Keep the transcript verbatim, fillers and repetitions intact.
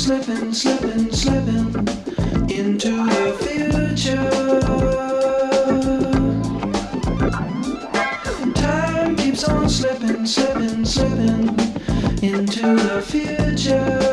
slipping, slipping, slipping into the future. Time keeps on slipping, slipping, slipping into the future.